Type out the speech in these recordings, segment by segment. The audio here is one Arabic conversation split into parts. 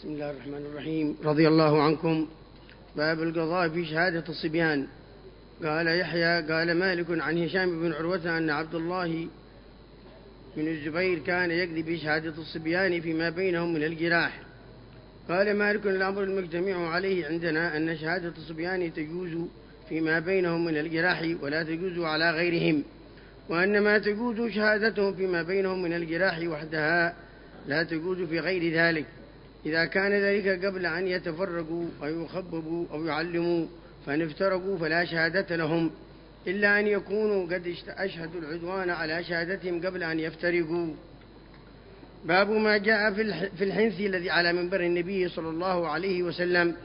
بسم الله الرحمن الرحيم. رضي الله عنكم. باب القضاء في شهادة الصبيان. قال يحيى قال مالك عن هشام بن عروة أن عبد الله بن الزبير كان يقضي بشهادة الصبيان فيما بينهم من الجراح. قال مالك الأمر المجتمع عليه عندنا أن شهادة الصبيان تجوز فيما بينهم من الجراح ولا تجوز على غيرهم، وأنما تجوز شهادتهم فيما بينهم من الجراح وحدها لا تجوز في غير ذلك. إذا كان ذلك قبل أن يتفرقوا أو يخببوا أو يعلموا فإن افترقوا فلا شهادة لهم إلا أن يكونوا قد أشهدوا العدوان على شهادتهم قبل أن يفترقوا. باب ما جاء في الحنث الذي على منبر النبي صلى الله عليه وسلم.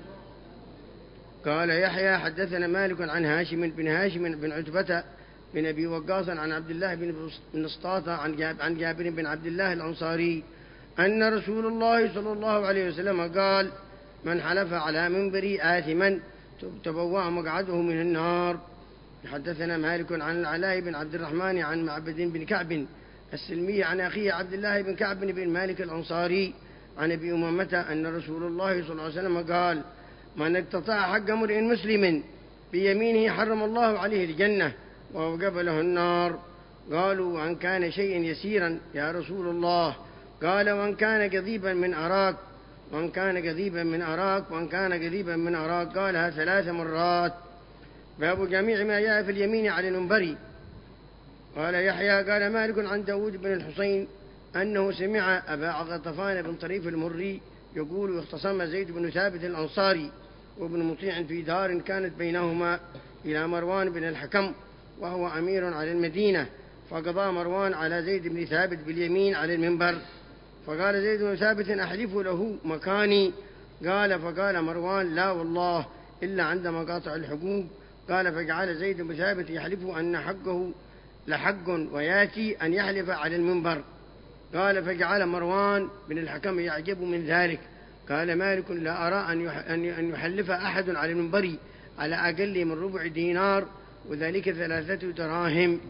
قال يحيى حدثنا مالك عن هاشم بن عتبة بن أبي وقاص عن عبد الله بن سطاطة عن جابر بن عبد الله الأنصاري أن رسول الله صلى الله عليه وسلم قال: من حلف على منبري آثما تبوأ مقعده من النار. حدثنا مالك عن العلاء بن عبد الرحمن عن معبد بن كعب السلمي عن أخيه عبد الله بن كعب بن مالك الأنصاري عن أبي أمامة أن رسول الله صلى الله عليه وسلم قال: من اقتطع حق امرئ مسلم بيمينه حرم الله عليه الجنة وأوجب له النار. قالوا: وأن كان شيئا يسيرا يا رسول الله؟ قال: وأن كان كذيبا من أراك وأن كان كذيبا من أراك وأن كان كذيبا من أراك. قالها 3 مرات. باب جميع ما جاء في اليمين على المنبر. قال يحيى قال مالك عن داود بن الحسين أنه سمع أبا غطفان بن طريف المري يقول: اختصم زيد بن ثابت الأنصاري وابن مطيع في دار كانت بينهما إلى مروان بن الحكم وهو أمير على المدينة، فقضى مروان على زيد بن ثابت باليمين على المنبر، فقال زيد بن ثابت: أحلف له مكاني؟ فقال مروان: لا والله إلا عند مقاطع الحقوق. قال فجعل زيد بن ثابت يحلف أن حقه لحق وياتي أن يحلف على المنبر. قال فجعل مروان بن الحكم يعجب من ذلك. قال مالك: لا أرى أن يحلف أحد على المنبر على أقل من 4 دينار وذلك 3 دراهم.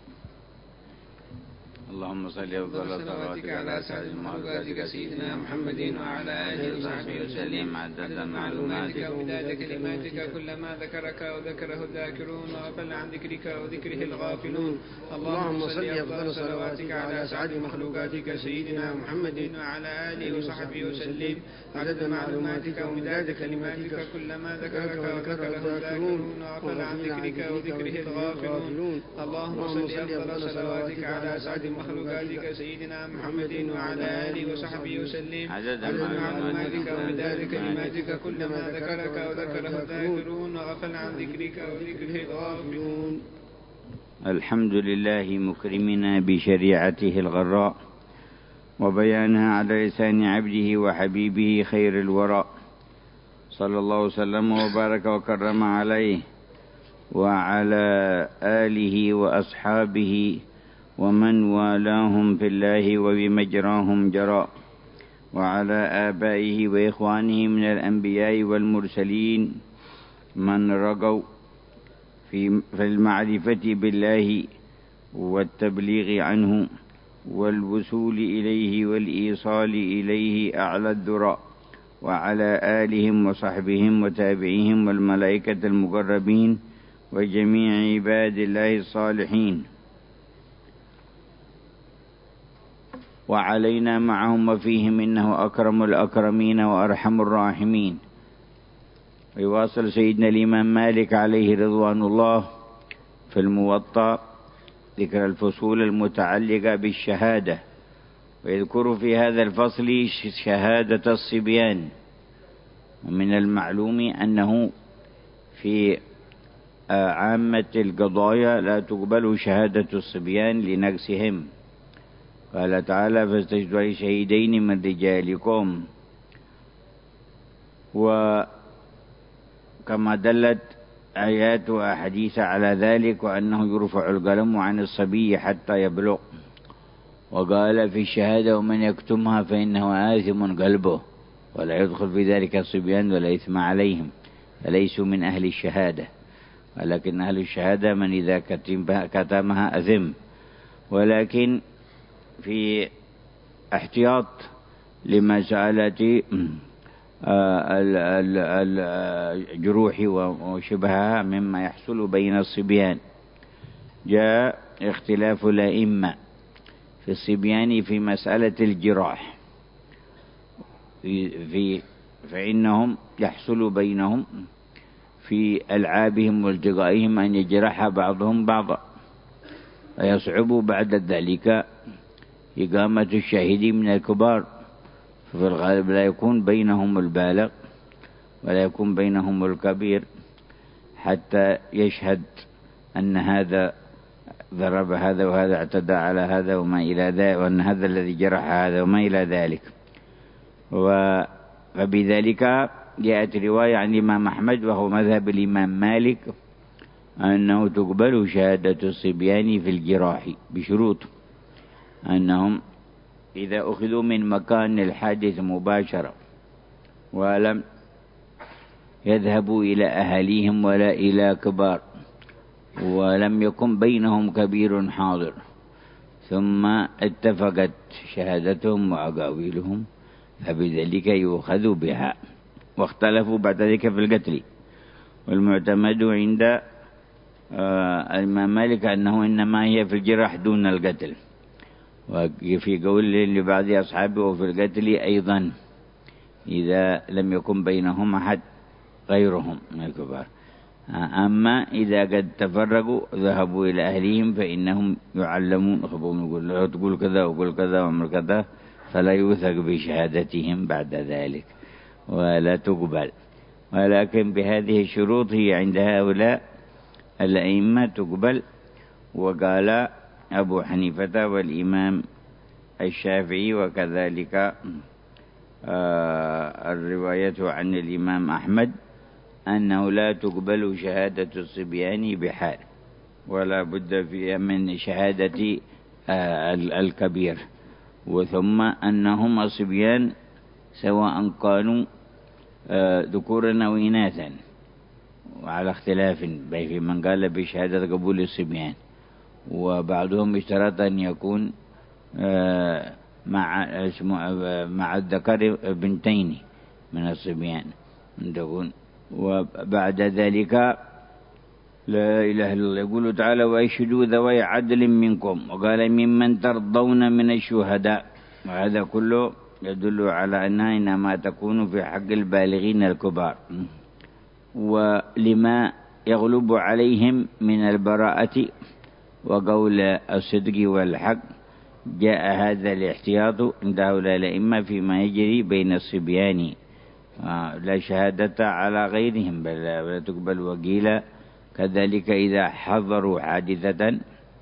اللهم صل وسلم صلواتك على سعد معجزاتك سيدنا محمد وعلى آله وصحبه وسلم عدد معلوماتك ومداد كلماتك كلما ذكرك وذكره الذاكرون وغفل عن ذكرك وذكره الغافلون. اللهم صل أفضل صلواتك على سعد مخلوقاتك سيدنا محمد وعلى آله وصحبه وسلم عدد معلوماتك ومداد كلماتك كلما ذكرك وذكره الذاكرون وغفل عن ذكرك وذكره الغافلون. اللهم صل أفضل صلواتك على سعد مخلوقاتك سيدنا محمد وعلى آله وصحبه وسلم عدد معلوماتك ومداد كلماتك كلما ذكرك وذكره الذاكرون وغفل عن ذكرك وذكره الغافلون. الحمد لله مكرمنا بشريعته الغراء وبيانها على لسان عبده وحبيبه خير الورى، صلى الله وسلم وبارك وكرم عليه وعلى آله وأصحابه ومن والاهم في الله وبمجراهم جرى، وعلى آبائه وإخوانه من الأنبياء والمرسلين من رجوا في المعرفة بالله والتبليغ عنه والوصول إليه والإيصال إليه أعلى الذرى، وعلى آلهم وصحبهم وتابعيهم والملائكة المقربين وجميع عباد الله الصالحين، وعلينا معهم وفيهم إنه أكرم الأكرمين وأرحم الراحمين. ويواصل سيدنا الإمام مالك عليه رضوان الله في الموطأ ذكر الفصول المتعلقة بالشهادة، ويذكر في هذا الفصل شهادة الصبيان. ومن المعلوم أنه في عامة القضايا لا تقبل شهادة الصبيان لنقصهم. قال تعالى: فاستشهدوا شهيدين من رجالكم. وكما دلت آيات وأحاديث على ذلك، وأنه يرفع القلم عن الصبي حتى يبلغ. وقال في الشهادة: ومن يكتمها فإنه آثم قلبه، ولا يدخل في ذلك الصبيان ولا إثم عليهم، فليسوا من أهل الشهادة، ولكن أهل الشهادة من إذا كتمها أثم. ولكن في احتياط لمسألة الجروح وشبهها مما يحصل بين الصبيان. جاء اختلاف الأئمة في الصبيان في مسألة الجراح، فإنهم يحصل بينهم في ألعابهم والتقائهم أن يجرح بعضهم بعضا، ويصعب بعد ذلك إقامة الشاهد من الكبار، ففي الغالب لا يكون بينهم البالغ ولا يكون بينهم الكبير حتى يشهد أن هذا ضرب هذا وهذا اعتدى على هذا وما إلى ذلك، وأن هذا الذي جرح هذا وما إلى ذلك. وبذلك جاءت رواية عن الإمام أحمد وهو مذهب الإمام مالك أنه تقبل شهادة الصبيان في الجراح بشروط، أنهم إذا أخذوا من مكان الحادث مباشرة ولم يذهبوا إلى أهليهم ولا إلى كبار، ولم يكن بينهم كبير حاضر، ثم اتفقت شهادتهم وأقاويلهم، فبذلك يؤخذ بها. واختلفوا بعد ذلك في القتل، والمعتمد عند الإمام مالك أنه إنما هي في الجرح دون القتل، وفي قول لبعض أصحابه وفي القتل أيضا إذا لم يكن بينهم أحد غيرهم من الكبار. أما إذا قد تفرقوا ذهبوا إلى أهلهم فإنهم يعلمون، يقول تقول كذا وقول كذا وعمل كذا، فلا يوثق بشهادتهم بعد ذلك ولا تقبل. ولكن بهذه الشروط هي عند هؤلاء الأئمة تقبل. وقال أبو حنيفة والإمام الشافعي، وكذلك الرواية عن الإمام أحمد أنه لا تقبل شهادة الصبيان بحال، ولا بد فيها من شهادة الكبير، وثم أنهم الصبيان سواء كانوا ذكورا أو إناثا، وعلى اختلاف في من قال بشهادة قبول الصبيان، وبعضهم اشترط أن يكون مع الذكر بنتين من الصبيان تكون. وبعد ذلك لا إله إلا الله يقول تعالى وأشهدوا ذوي عدل منكم، وقال ممن ترضون من الشهداء، وهذا كله يدل على أنها إنما تكون في حق البالغين الكبار، ولما يغلب عليهم من البراءة وقول الصدق والحق. جاء هذا الاحتياط عند هؤلاء الأئمة فيما يجري بين الصبيان، لا شهادة على غيرهم بل لا تقبل وقيلا. كذلك إذا حضروا حادثة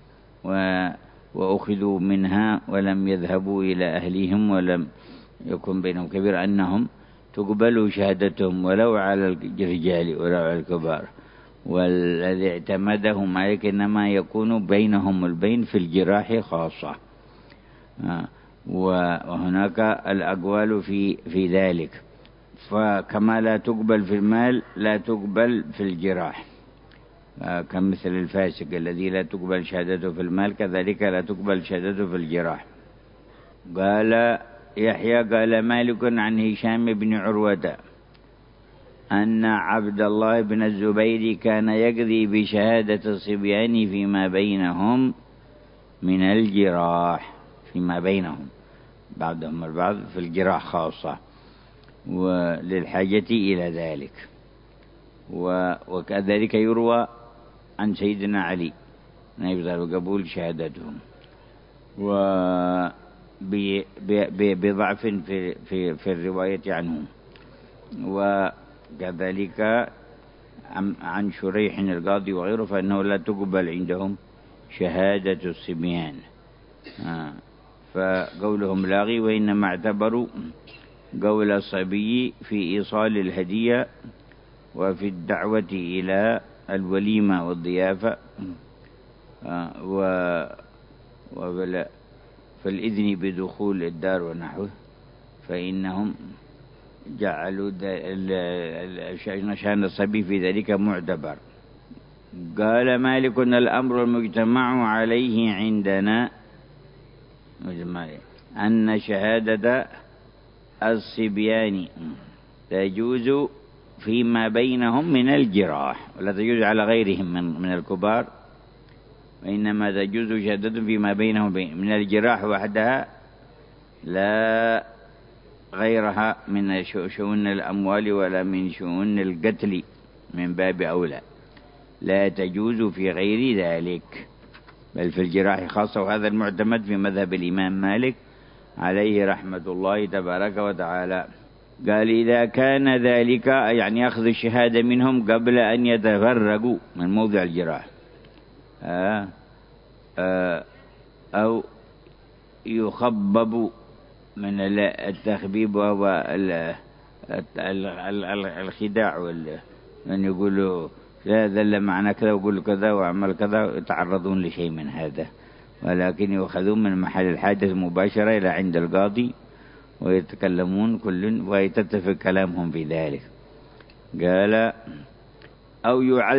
وأخذوا منها ولم يذهبوا إلى أهليهم ولم يكن بينهم كبير أنهم تقبل شهادتهم ولو على الرجال ولو على الكبار. والذي اعتمده مالك إنما يكون بينهم البين في الجراح خاصة، وهناك الأقوال في ذلك. فكما لا تقبل في المال لا تقبل في الجراح، كمثل الفاسق الذي لا تقبل شهادته في المال كذلك لا تقبل شهادته في الجراح. قال يحيى قال مالك عن هشام بن عروة أن عبد الله بن الزبير كان يقضي بشهادة الصبيان فيما بينهم من الجراح، فيما بينهم بعضهم البعض في الجراح خاصة وللحاجة إلى ذلك. وكذلك يروى عن سيدنا علي نيبذل قبول شهادتهم، بضعف في الرواية عنهم. وكذلك عن شريح القاضي وغيره فإنه لا تقبل عندهم شهادة الصبيان، فقولهم لاغي، وإنما اعتبروا قول الصبي في إيصال الهدية وفي الدعوة إلى الوليمة والضيافة فالإذن بدخول الدار ونحوه، فإنهم جعلوا شأن الصبي في ذلك معتبر. قال مالك الأمر المجتمع عليه عندنا أن شهادة الصبيان تجوز فيما بينهم من الجراح، ولا تجوز على غيرهم من الكبار، وإنما تجوز شهادة فيما بينهم من الجراح وحدها، لا غيرها من شؤون الأموال ولا من شؤون القتل من باب أولى، لا تجوز في غير ذلك، بل في الجراح خاصة. وهذا المعتمد في مذهب الإمام مالك عليه رحمة الله تبارك وتعالى. قال إذا كان ذلك يعني أخذ الشهادة منهم قبل أن يتفرقوا من موضع الجراح، أو يخبب من التخبيب وهو الخداع، من يقولوا لا ذل معنى كذا ويقول كذا وعمل كذا، يتعرضون لشيء من هذا، ولكن يؤخذون من محل الحادث مباشرة إلى عند القاضي ويتكلمون كل ويتتفق كلامهم في ذلك. قال أو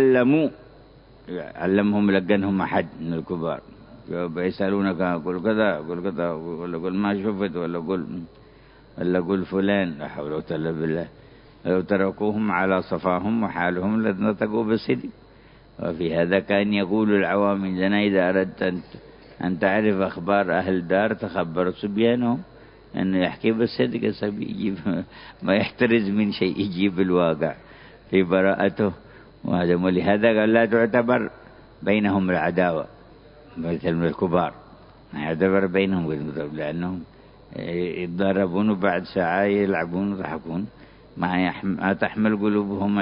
علمهم لقنهم أحد من الكبار، يسألونك قل كذا قل كذا، ولا قل ما شفت، ولا قل فلان، لا حول ولا قوة إلا بالله. لو تركوهم على صفاهم وحالهم لنطقوا بالصدق. وفي هذا كان يقول العوام عندنا إذا أردت أن تعرف أخبار أهل دار تخبر صبيانهم، أنه يحكي بالصدق، الصبي يجيب ما يحترز من شيء، يجيب الواقع في براءته. ولهذا قال لا تعتبر بينهم العداوة مثل من الكبار، يعتبر بينهم، لأنهم يتضاربون وبعد ساعة يلعبون ويضحكون، ما تحمل قلوبهم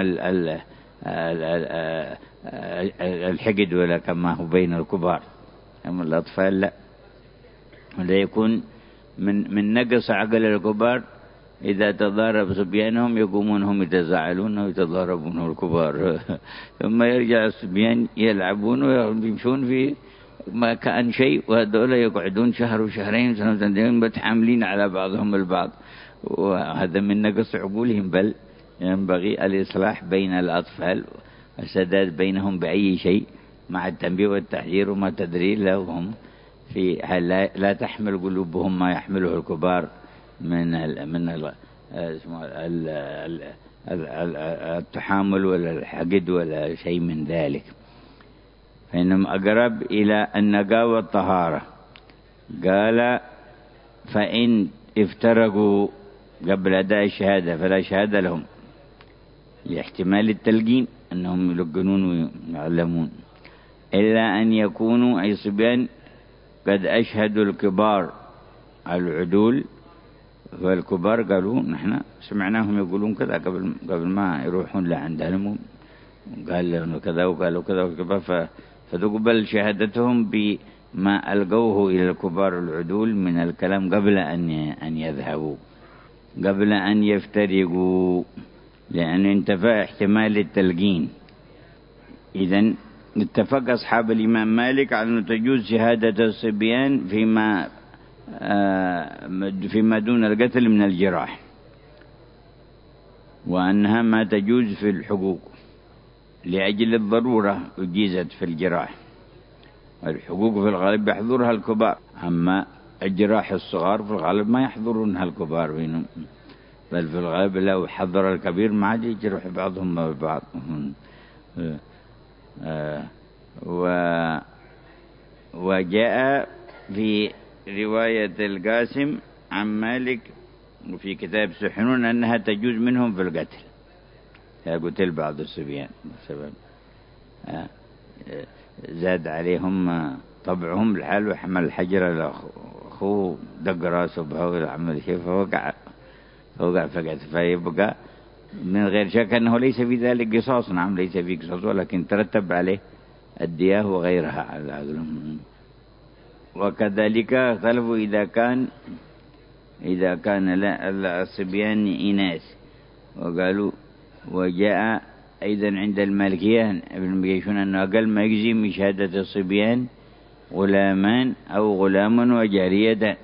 الحقد ولا كما هو بين الكبار. أما الأطفال لا، ولا يكون من نقص عقل الكبار إذا تضارب صبيانهم يقومون هم يتزاعلون ويتضاربون الكبار ثم يرجع الصبيان يلعبون ويمشون في ما كان شيء، وهذول يقعدون شهر وشهرين سنتين متحاملين على بعضهم البعض، وهذا من نقص عقولهم. بل ينبغي الإصلاح بين الأطفال والسداد بينهم بأي شيء مع التنبيه والتحذير وما تدري لهم في لا تحمل قلوبهم ما يحمله الكبار من التحامل ولا الحقد ولا شيء من ذلك، فإنهم أقرب إلى النقاء والطهارة. قال فإن افترقوا قبل أداء الشهادة فلا شهادة لهم، لاحتمال التلقين أنهم يلقنون ويعلمون، إلا أن يكونوا أي صبيان قد أشهدوا الكبار العدول. والكبار قالوا نحن سمعناهم يقولون كذا قبل ما يروحون لعندهم، قال لهم كذا وقالوا كذا وكذا، فتقبل شهادتهم بما ألقوه إلى الكبار العدول من الكلام قبل أن يذهبوا، قبل أن يفترقوا، لأن انتفى احتمال التلقين. إذن اتفق أصحاب الإمام مالك على أن تجوز شهادة الصبيان فيما دون القتل من الجراح، وأنها ما تجوز في الحقوق لأجل الضرورة أجيزت في الجراح. الحقوق في الغالب يحضرها الكبار، أما الجراح الصغار في الغالب ما يحضرونها الكبار بينهم، بل في الغالب لو حضر الكبير ما عاد يجرح بعضهم ببعض. وجاء في رواية القاسم عن مالك وفي كتاب سحنون أنها تجوز منهم في القتل، قتل بعض الصبيان بسبب زاد عليهم طبعهم الحال وحمل الحجر لأخوه دق راسه بهو عمل شيء فوقع فقط، فيبقى من غير شك أنه ليس في ذلك قصاص. نعم ليس في قصاص، ولكن ترتب عليه الدياه وغيرها على العقل. وكذلك اختلفوا إذا كان الصبيان إناث، وقالوا وجاء أيضا عند المالكية يقولون أنه أقل ما يجزي من شهادة الصبيان غلامان أو غلام وجارية.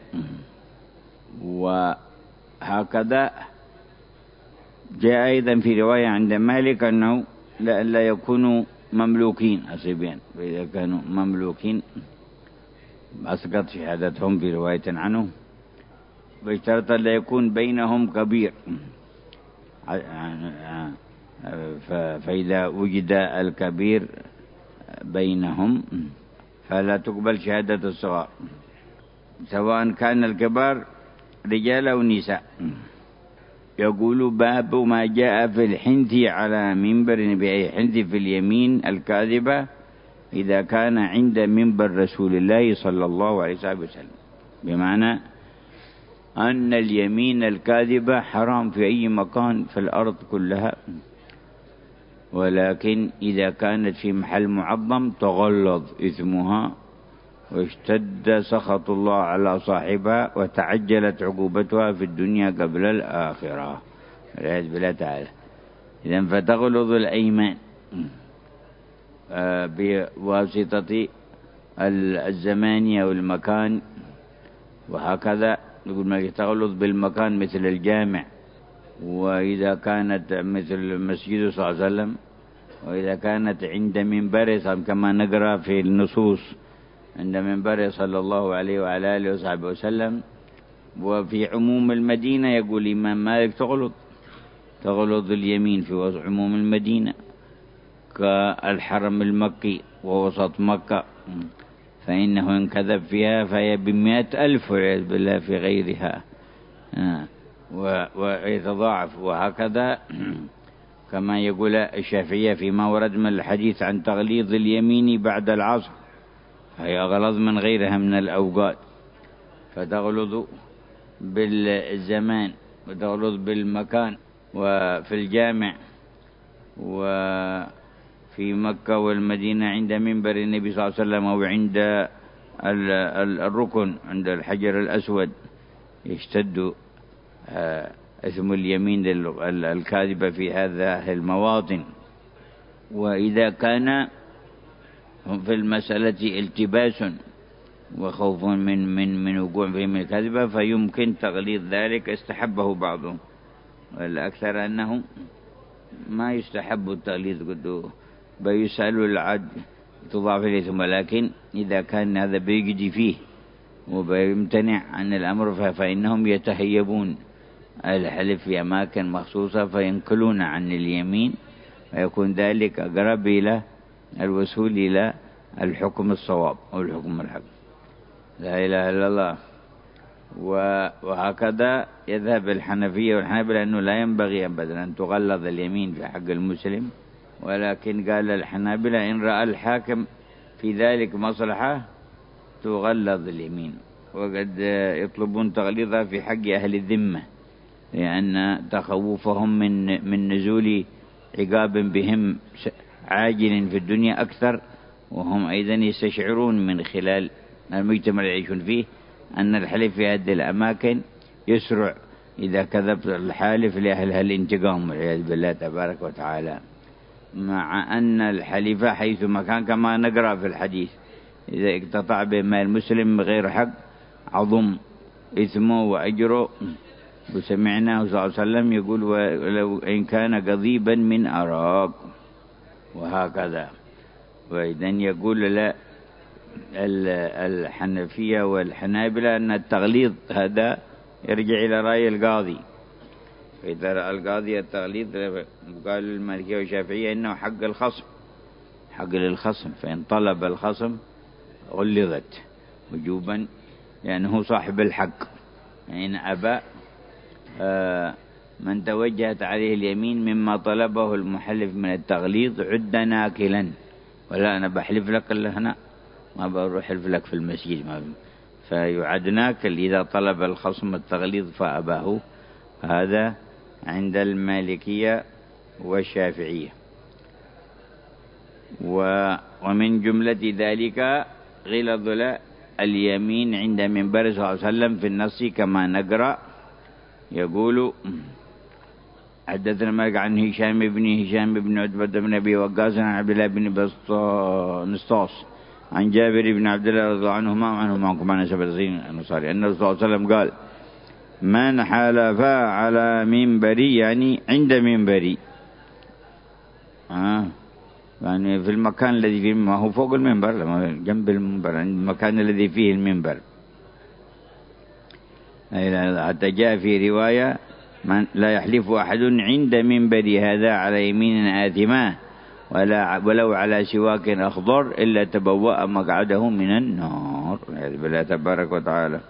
وهكذا جاء أيضا في رواية عند مالك أنه لا يكونوا مملوكين الصبيان، فإذا كانوا مملوكين أسقط شهادتهم في رواية عنه، واشترط لا يكون بينهم كبير فإذا وجد الكبير بينهم فلا تقبل شهادة الصغار، سواء كان الكبار رجال أو نساء. يقول باب ما جاء في الحنث على منبر بأي حنث في اليمين الكاذبة إذا كان عند منبر رسول الله صلى الله عليه وسلم، بمعنى أن اليمين الكاذبة حرام في أي مكان في الأرض كلها، ولكن إذا كانت في محل معظم تغلظ إثمها واشتد سخط الله على صاحبها وتعجلت عقوبتها في الدنيا قبل الآخرة والعياذ بالله تعالى. إذن فتغلظ الأيمان بواسطة الزمان والمكان، وهكذا يقول ما تغلظ بالمكان مثل الجامع، وإذا كانت مثل مسجد صلى الله عليه وسلم، وإذا كانت عند منبره كما نقرأ في النصوص عند منبره صلى الله عليه وعلى آله وصحبه وسلم. وفي عموم المدينة يقول الإمام مالك تغلظ اليمين في عموم المدينة كالحرم المكي ووسط مكة، فإنه إن كذب فيها فهي ب100,000 والعياذ بالله في غيرها ويتضاعف. وهكذا كما يقول الشافعية فيما ورد من الحديث عن تغليظ اليمين بعد العصر، فهي أغلظ من غيرها من الأوقات، فتغلظ بالزمان وتغلظ بالمكان. وفي الجامع وفي مكة والمدينة عند منبر النبي صلى الله عليه وسلم أو عند الركن عند الحجر الأسود يشتد اسم اليمين الكاذبة في هذه المواطن. وإذا كان في المسألة التباس وخوف من وقوع فيهم الكاذبة فيمكن تغليظ ذلك، استحبه بعضهم، والأكثر أنه ما يستحب التغليظ، قد بيسأل العد تضاعف الإثم، ولكن إذا كان هذا بيجدي فيه وبيمتنع عن الأمر فإنهم يتهيبون الحلف في أماكن مخصوصة فينقلون عن اليمين، ويكون ذلك أقرب إلى الوصول إلى الحكم الصواب أو الحكم الحق. لا إله إلا الله. وهكذا يذهب الحنفية والحنابلة أنه لا ينبغي أبدا أن تغلظ اليمين في حق المسلم، ولكن قال الحنابلة إن رأى الحاكم في ذلك مصلحة تغلظ اليمين، وقد يطلبون تغليظها في حق أهل الذمة لأن تخوفهم من نزول عقاب بهم عاجل في الدنيا أكثر، وهم أيضا يستشعرون من خلال المجتمع اللي يعيشون فيه أن الحلف في هذه الأماكن يسرع إذا كذب الحالف لأهلها الانتقام والعياذ بالله تبارك وتعالى. مع أن الحلف حيث مكان كما نقرأ في الحديث إذا اقتطع بما المسلم بغير حق عظم إثمه وأجره، وسمعناه صلى الله عليه وسلم يقول ولو إن كان قضيبا من أراك، وهكذا. وإذن يقول لا الحنفية والحنابلة أن التغليظ هذا يرجع إلى رأي القاضي، فإذا رأى القاضي التغليظ قال المالكية والشافعية إنه حق الخصم، حق للخصم، فإن طلب الخصم غلظت وجوبا لأنه صاحب الحق. إن أبى من توجهت عليه اليمين مما طلبه المحلف من التغليظ عد ناكلا، ولا أنا بحلف لك إلا هنا، ما بروح أحلف لك في المسجد، فيعد ناكل إذا طلب الخصم التغليظ فأباه. هذا عند المالكية والشافعية. ومن جملة ذلك غلظ اليمين عند منبر صلى الله عليه وسلم في النص كما نقرأ. يقول حدثنا مالك عن هشام بن عتبة بن أبي وقاص عن عبد الله بن نسطاس عن جابر بن عبد الله رضي الله عنهما وعنهم معكم عن سبعين الأنصاري أن الرسول صلى الله عليه وسلم قال من حلف على منبري يعني عند منبري، يعني في المكان الذي فيه، ما هو فوق المنبر، لما جنب المنبر، عند المكان الذي فيه المنبر. حتى جاء في رواية لا يحلف أحد عند منبر هذا على يمين آثمة ولو على سواك أخضر إلا تبوأ مقعده من النار بالله تبارك وتعالى،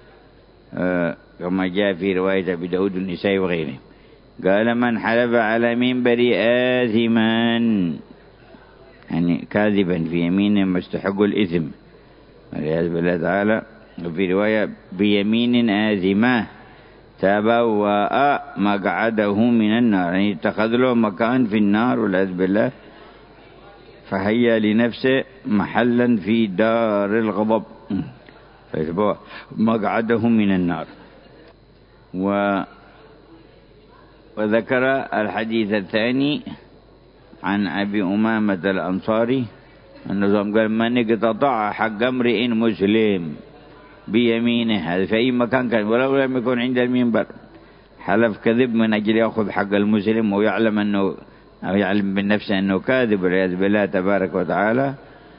كما جاء في رواية أبي داود النسائي وغيره. قال من حلف على منبر آثما يعني كاذبا في يمين مستحق الإثم والعياذ بالله تعالى، وفي رواية بيمين آثمة تبوأ مقعده من النار، يعني اتخذ له مكان في النار والعياذ بالله، فهيا لنفسه محلا في دار الغضب فيتبوأ مقعده من النار. وذكر الحديث الثاني عن أبي أمامة الأنصاري أنه قال من اقتطع حق امرئ مسلم بيمينه، هذا في أي مكان كان ولو لم يكن عند المنبر، حلف كذب من أجل يأخذ حق المسلم ويعلم أنه أو يعلم بالنفس أنه كاذب والعياذ بالله تبارك وتعالى،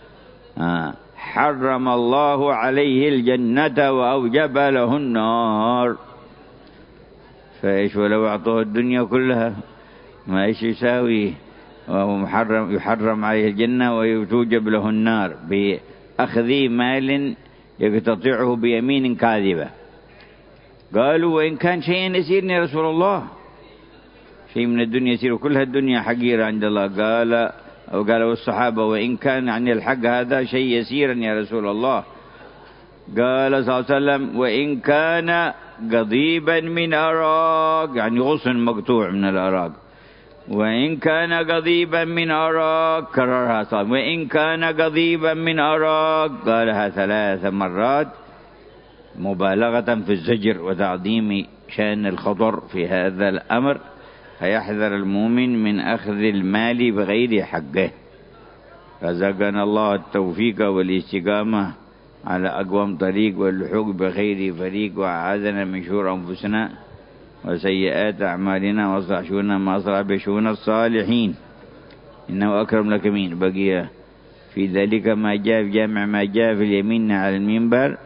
حرم الله عليه الجنة وأوجب له النار. فإيش ولو أعطوه الدنيا كلها ما إيش يساوي، وهو يحرم عليه الجنة ويوجب له النار بأخذ مال يقتطعه بيمين كاذبة. قالوا وإن كان شيئا يسير يا رسول الله، شيء من الدنيا يسير كلها الدنيا حقيرة عند الله. قالوا الصحابة وإن كان عن الحق هذا شيء يسيرا يا رسول الله. قال صلى الله عليه وسلم وإن كان قضيبا من أراك، يعني غصن مقطوع من الأراك، وإن كان قضيبا من أراك، كررها صلى الله عليه وسلم وإن كان قضيبا من أراك، قالها 3 مرات مبالغة في الزجر وتعظيم شأن الخطر في هذا الأمر، فيحذر المؤمن من أخذ المال بغير حقه. رزقنا الله التوفيق والاستقامة على أقوم طريق واللحوق بخير فريق، وأعاذنا من شرور أنفسنا وسيئات أعمالنا واصلح شؤوننا ما أصلح بشؤون الصالحين إنه أكرم الأكرمين. بقي في ذلك ما جاء في جامع ما جاء في اليمين على المنبر.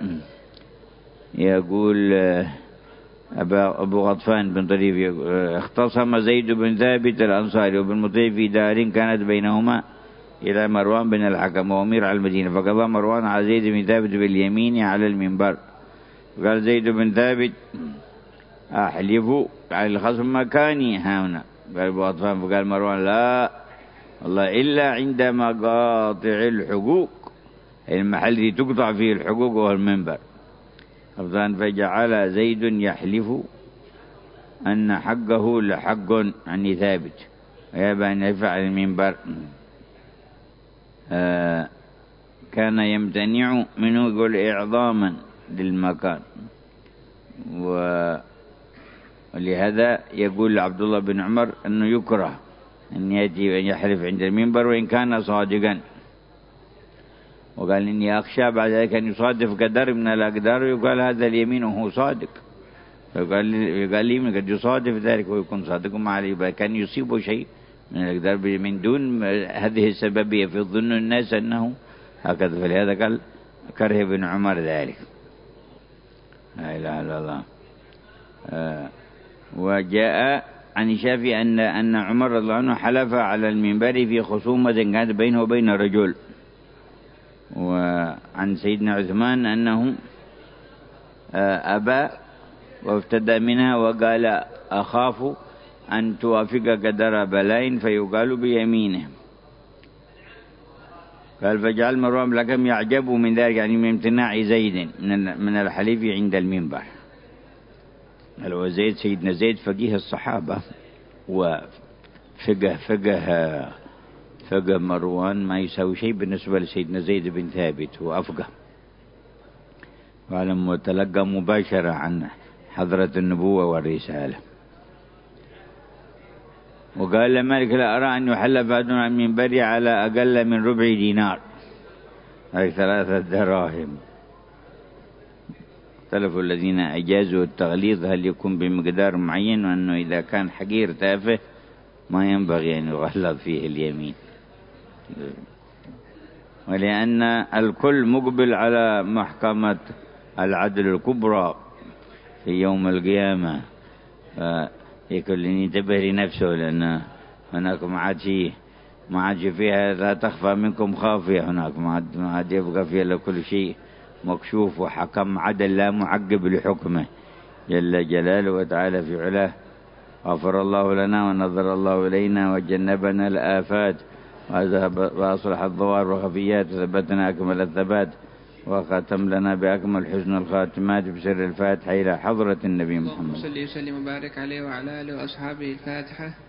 يقول أبو غطفان بن طريف اختصم زيد بن ثابت الأنصاري وبن مطيع في دار كانت بينهما إلى مروان بن الحكم وأمير على المدينة، فقضى مروان على زيد بن ثابت باليمين على المنبر. قال زيد بن ثابت أحلف على الخصم مكاني هنا. قال أبو غطفان فقال مروان لا والله إلا عند مقاطع الحقوق، المحل الذي تقطع فيه الحقوق وهو المنبر. فجعل زيد يحلف أن حقه لحق عني ثابت ويابى أن يفعل المنبر. كان يمتنع منه يقول إعظاما للمكان، ولهذا يقول عبد الله بن عمر أنه يكره أن يأتي وأن يحلف عند المنبر وإن كان صادقا، وقال إني أخشى بعد ذلك أن يصادف قدر من الأقدار ويقال هذا اليمين وهو صادق، فقال لي من قد يصادف ذلك ويكون صادق مع عليه كان يصيبه شيء من الأقدار من دون هذه السببية في ظن الناس أنه هكذا، فلهذا قال كره ابن عمر ذلك. لا إله إلا الله. وجاء عن الشافعي أن عمر رضي الله عنه حلف على المنبر في خصومة كانت بينه وبين رجل. وعن سيدنا عثمان أنه أبى وافتدى منها وقال أخاف أن توافق قدر بلين فيقال بيمينه. قال فجعل مروان بن الحكم يعجب من ذلك، يعني من امتناع زيد من الحليف عند المنبر. قال زيد سيدنا زيد فقيه الصحابة وفقه مروان ما يساوي شيء بالنسبة لسيدنا زيد بن ثابت، هو أفقه وعلم وتلقى مباشرة عن حضرة النبوة والرسالة. وقال مالك لا أرى أن يحلف أحد عن منبري على أقل من ربع دينار، هذه 3 دراهم. اختلفوا الذين أجازوا التغليظ هل يكون بمقدار معين، وأنه إذا كان حقير تافه ما ينبغي أن يغلظ فيه اليمين، ولأن الكل مقبل على محكمة العدل الكبرى في يوم القيامة، فيكون ينتبه لنفسه، لأن هناك ما عاد فيها لا تخفى منكم خافية، هناك ما عاد يبقى فيها لكل شيء مكشوف، وحكم عدل لا معقب لحكمه جل جلاله وتعالى في علاه. غفر الله لنا ونظر الله إلينا وجنبنا الآفات وأصلح الظواهر والخفيات وثبتنا أكمل الثبات، وختم لنا بأكمل حسن الخاتمات بسر الفاتحة إلى حضرة النبي محمد. اللهم صل وسلم وبارك عليه وعلى آله وأصحابه. الفاتحة.